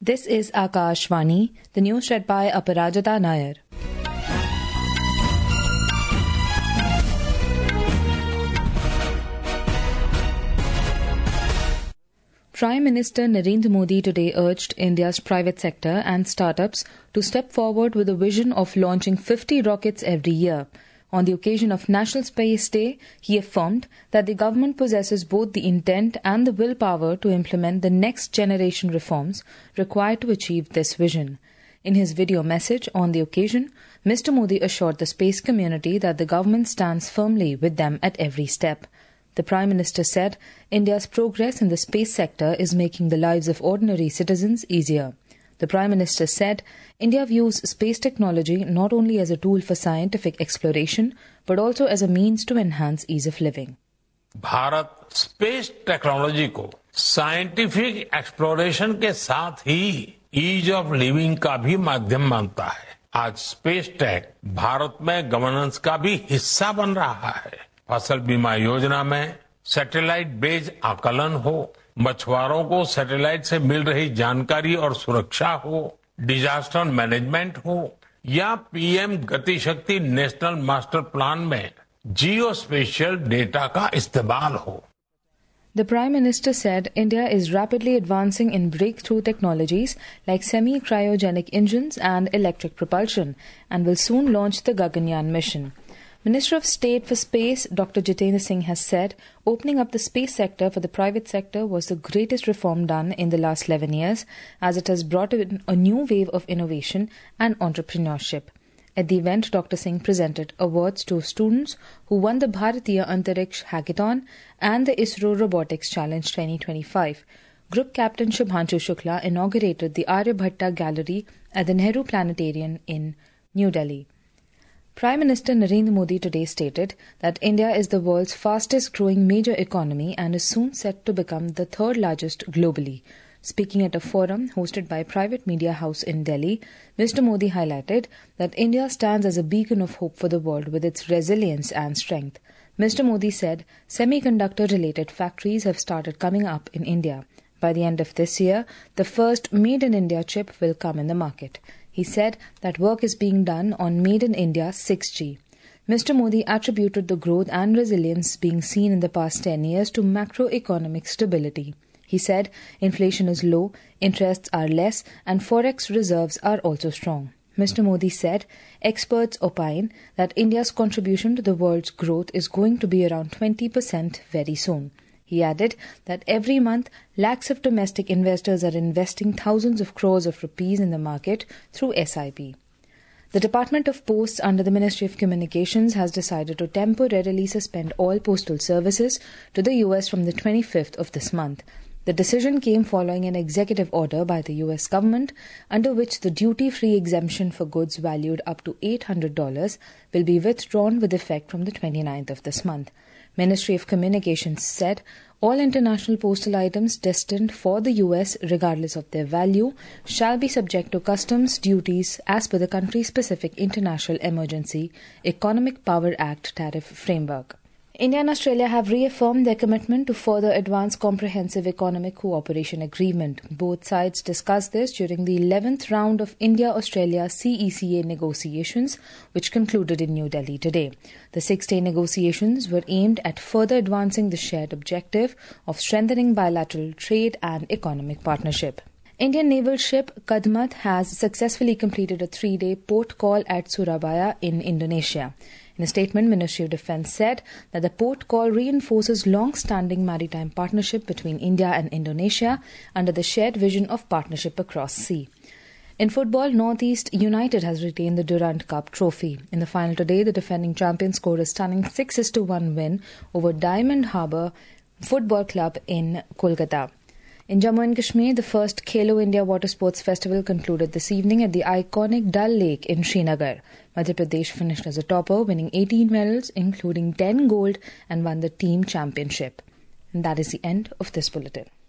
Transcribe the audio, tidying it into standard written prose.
This is Akashvani, the news read by Aparajita Nair. Prime Minister Narendra Modi today urged India's private sector and startups to step forward with a vision of launching 50 rockets every year. On the occasion of National Space Day, he affirmed that the government possesses both the intent and the willpower to implement the next generation reforms required to achieve this vision. In his video message on the occasion, Mr. Modi assured the space community that the government stands firmly with them at every step. The Prime Minister said India's progress in the space sector is making the lives of ordinary citizens easier. The Prime Minister said India views space technology not only as a tool for scientific exploration but also as a means to enhance ease of living. Bharat space technology को scientific exploration के साथ ही ease of living का भी माध्यम मानता है। आज space tech Bharat में गवर्नेंस का भी हिस्सा बन रहा है। फसल बीमा योजना में सैटेलाइट बेस्ड आकलन हो, मछुआरों को सैटेलाइट से मिल रही जानकारी और सुरक्षा हो, डिजास्टर मैनेजमेंट हो या पीएम गति शक्ति नेशनल मास्टर प्लान में जियो स्पेशियल डेटा का इस्तेमाल हो। The Prime Minister said India is rapidly advancing in breakthrough technologies like semi-cryogenic engines and electric propulsion and will soon launch the Gaganyaan mission. Minister of State for Space Dr. Jitendra Singh has said opening up the space sector for the private sector was the greatest reform done in the last 11 years as it has brought in a new wave of innovation and entrepreneurship. At the event, Dr. Singh presented awards to students who won the Bharatiya Antariksh Hackathon and the ISRO Robotics Challenge 2025. Group Captain Shubhanshu Shukla inaugurated the Aryabhatta Gallery at the Nehru Planetarium in New Delhi. Prime Minister Narendra Modi today stated that India is the world's fastest growing major economy and is soon set to become the third largest globally. Speaking at a forum hosted by a private media house in Delhi, Mr. Modi highlighted that India stands as a beacon of hope for the world with its resilience and strength. Mr. Modi said semiconductor-related factories have started coming up in India. By the end of this year, the first Made in India chip will come in the market. He said that work is being done on Made in India 6G. Mr. Modi attributed the growth and resilience being seen in the past 10 years to macroeconomic stability. He said inflation is low, interests are less, and forex reserves are also strong. Mr. Modi said experts opine that India's contribution to the world's growth is going to be around 20% very soon. He added that every month, lakhs of domestic investors are investing thousands of crores of rupees in the market through SIP. The Department of Posts under the Ministry of Communications has decided to temporarily suspend all postal services to the US from the 25th of this month. The decision came following an executive order by the US government under which the duty-free exemption for goods valued up to $800 will be withdrawn with effect from the 29th of this month. Ministry of Communications said all international postal items destined for the US, regardless of their value, shall be subject to customs duties as per the country-specific International Emergency Economic Power Act tariff framework. India and Australia have reaffirmed their commitment to further advance comprehensive economic cooperation agreement. Both sides discussed this during the 11th round of India-Australia CECA negotiations, which concluded in New Delhi today. The 6-day negotiations were aimed at further advancing the shared objective of strengthening bilateral trade and economic partnership. Indian naval ship Kadmat has successfully completed a 3-day port call at Surabaya in Indonesia. In a statement, Ministry of Defence said that the port call reinforces long-standing maritime partnership between India and Indonesia under the shared vision of partnership across sea. In football, Northeast United has retained the Durand Cup trophy. In the final today, the defending champions scored a stunning 6-1 win over Diamond Harbour Football Club in Kolkata. In Jammu and Kashmir, the first Khelo India Water Sports Festival concluded this evening at the iconic Dal Lake in Srinagar. Madhya Pradesh finished as a topper, winning 18 medals, including 10 gold, and won the team championship. And that is the end of this bulletin.